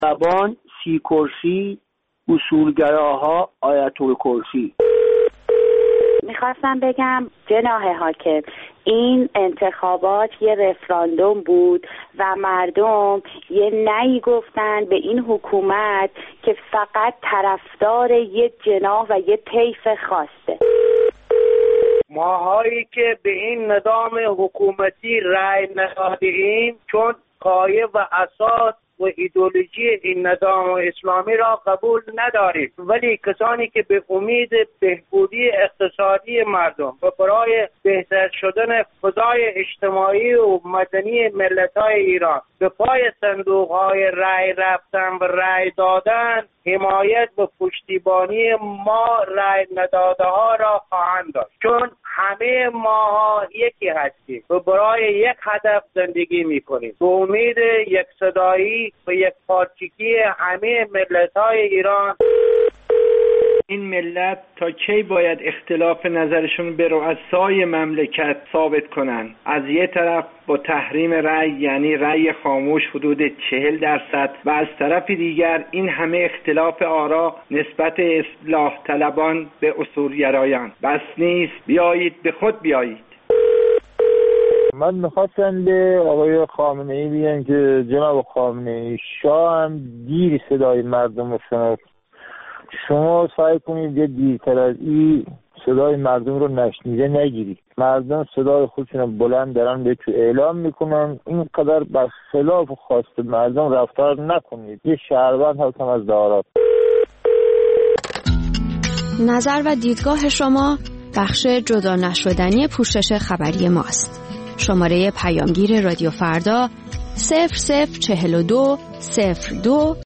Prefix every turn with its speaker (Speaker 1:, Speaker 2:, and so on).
Speaker 1: زبان 30 کرسی، اصولگراها آیت الکرسی.
Speaker 2: میخواستم بگم جناب حاکم، این انتخابات یه رفراندوم بود و مردم یه نهی گفتن به این حکومت که فقط طرفدار یه جناح و یه طیف خاصه.
Speaker 3: ماهایی که به این نظام حکومتی رأی ندادیم چون قایه و اساس و ایدئولوژی این نظام اسلامی را قبول نداریم، ولی کسانی که به امید بهبودی اقتصادی مردم و برای بهتر شدن فضای اجتماعی و مدنی ملت‌های ایران به پای صندوق‌های رأی رفتن و رأی دادن، حمایت و پشتیبانی ما رأی نداده‌ها را خواهند داشت، چون همه ما یکی هستیم و برای یک هدف زندگی می‌کنیم، به امید یک صدایی و یک پارچگی همه ملت‌های ایران.
Speaker 4: این ملت تا کی باید اختلاف نظرشون به رؤسای مملکت ثابت کنن؟ از یه طرف با تحریم رأی یعنی رأی خاموش حدود 40% و از طرف دیگر این همه اختلاف آرا نسبت اصلاح طلبان به اصولگرایان. بس نیست، بیایید به خود بیایید.
Speaker 5: من میخواستم به آقای خامنه‌ای بگم که جناب خامنه‌ای، شاه هم دیر صدای مردم رو شنفت. شما سعی کنید یه دیرتر از این صدای مردم رو نشنیده نگیرید. مردم صدای خودشون رو بلند دارن به تو اعلام میکنن، اینقدر بر خلاف خواست مردم رفتار نکنید. یه شهروند هستم از دارات.
Speaker 6: نظر و دیدگاه شما بخش جدا نشدنی پوشش خبری ماست. شماره پیامگیر رادیو فردا 0042 02